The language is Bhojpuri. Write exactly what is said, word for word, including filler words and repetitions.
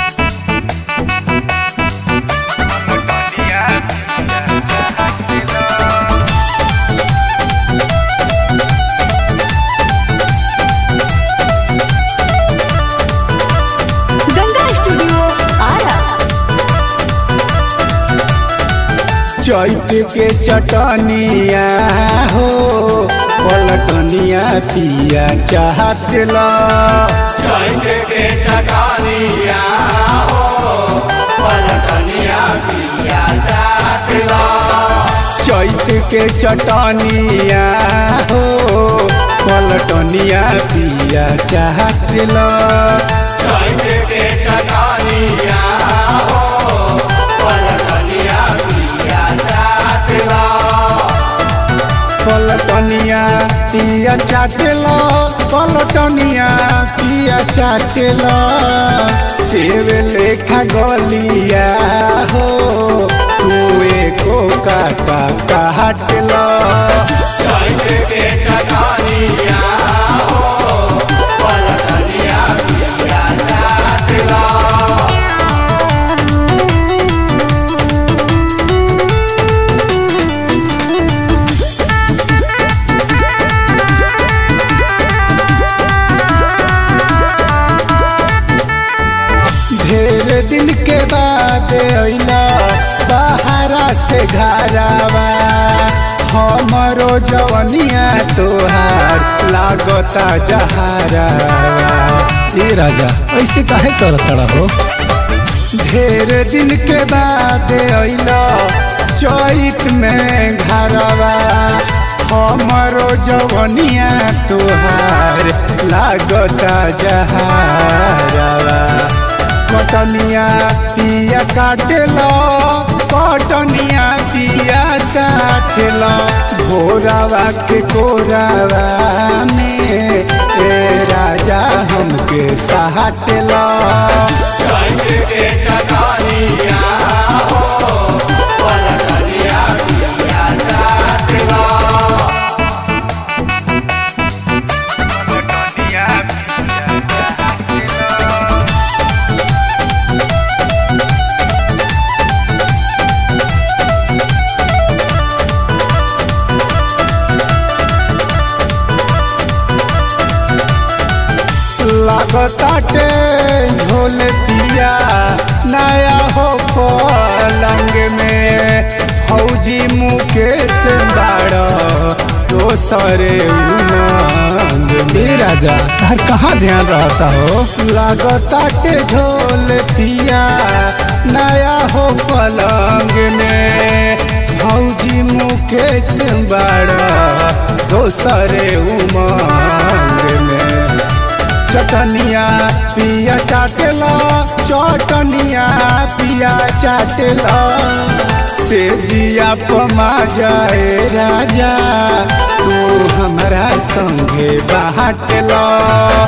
चैत के चटनिया हो पलटनिया पिया चाहत ला। चैत के चटनिया हो पलटनिया पिया चाहत ला। चैत के चटनिया हो पलटनिया पिया चाहत ला। चैत के चटनिया हो पलटनिया पिया चाहत ला। पलटनिया पिया चाटला पलटनिया पिया चाटला। सेव लेखा गलिया हो तुए को काटा काटला। चैत के चटनिया हो पलटनिया पिया चाहत ला। ढेर दिन के बाद अइला बाहरा से घरावा। हमरो जवनिया तोहार लागता जहारावा। ए राजा ऐसे काहे करत हो? ढेर दिन के बाद अइला चैत में घरावा। हमरो जवनिया तोहार लागता जहारावा। कटनिया पिया काटेला कटनिया पिया काटेला। भोरावा के कोरावा में ए राजा हमके सहाटेला। चैत के चटनिया हो पलटनिया पिया चाहत ला। लागताटे झोल पिया नया हो पलंग में। फौजी मुकेश बाड़ा दोसरे उमंग में। राजा तार कहाँ ध्यान रहता हो? लागताटे झोल पिया नया हो पलंग में। फौजी मुकेश बाड़ा दोसरे उमंग में। चटनिया पिया चाटला चटनिया पिया चाटला। से जिया पमा जाए राजा तू हमरा संगे बाटला।